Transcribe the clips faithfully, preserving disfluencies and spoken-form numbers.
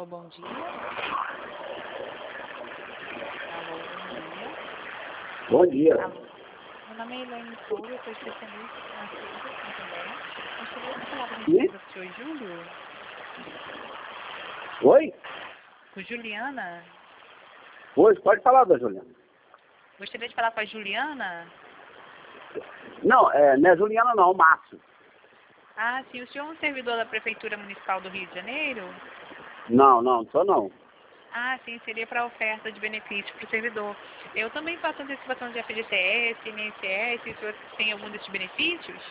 Alô, bom dia. Alô, bom dia. Bom dia. Alô. Meu nome é Elaine Souza, eu sou especialista financeira, entendeu? Gostaria de falar com o Sim? senhor Júlio? Oi? Com Juliana? Oi, pode falar, da Juliana. Gostaria de falar com a Juliana? Não, é, não é Juliana não, Márcio. Ah, sim, o senhor é um servidor da Prefeitura Municipal do Rio de Janeiro? Não, não, sou não. Ah, sim, seria para oferta de benefício para o servidor. Eu também faço antecipação de F G T S, I N S S, o senhor tem algum desses benefícios?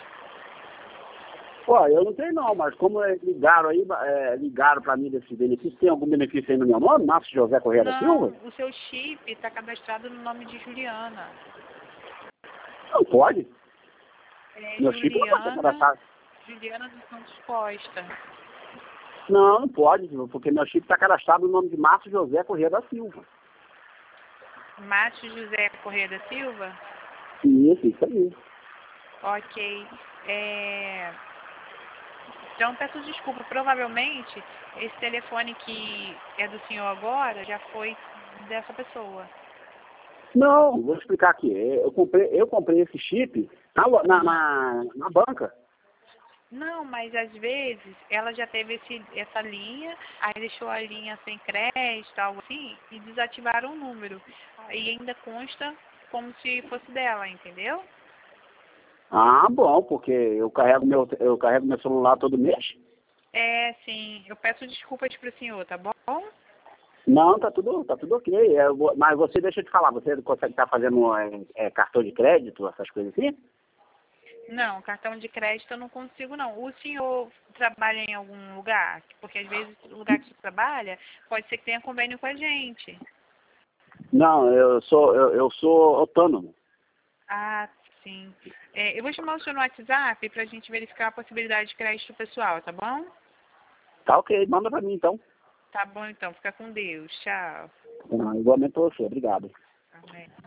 Pô, eu não tenho não, mas como é, ligaram aí, é, ligaram pra mim desses benefícios, tem algum benefício aí no meu nome? Márcio José Correia da Não, Silva? o seu chip está cadastrado no nome de Juliana. Não pode. É Meu chip não pode ser Juliana, cadastrado. Juliana dos Santos Costa. Não, não pode, porque meu chip está cadastrado no nome de Márcio José Correia da Silva. Márcio José Corrêa da Silva? Isso, isso aí. Ok. É... Então, peço desculpa. Provavelmente, esse telefone que é do senhor agora já foi dessa pessoa. Não, vou explicar aqui. Eu comprei, eu comprei esse chip na, lo- na, na, na banca. Não, mas às vezes ela já teve esse, essa linha, aí deixou a linha sem crédito, algo assim, e desativaram o número. Aí ainda consta como se fosse dela, entendeu? Ah, bom, porque eu carrego meu, eu carrego meu celular todo mês. É, sim. Eu peço desculpas para o senhor, tá bom? Não, tá tudo, tá tudo ok. Eu vou- mas você, deixa eu te falar, você consegue estar fazendo é, é, cartão de crédito, essas coisas assim? Não, cartão de crédito eu não consigo, não. O senhor trabalha em algum lugar? Porque às vezes o lugar que você trabalha pode ser que tenha convênio com a gente. Não, eu sou, eu, eu sou autônomo. Ah, sim. É, eu vou chamar o senhor no WhatsApp para a gente verificar a possibilidade de crédito pessoal, tá bom? Tá ok, manda pra mim então. Tá bom, então. Fica com Deus. Tchau. Ah, igualmente pra você, obrigado. Amém.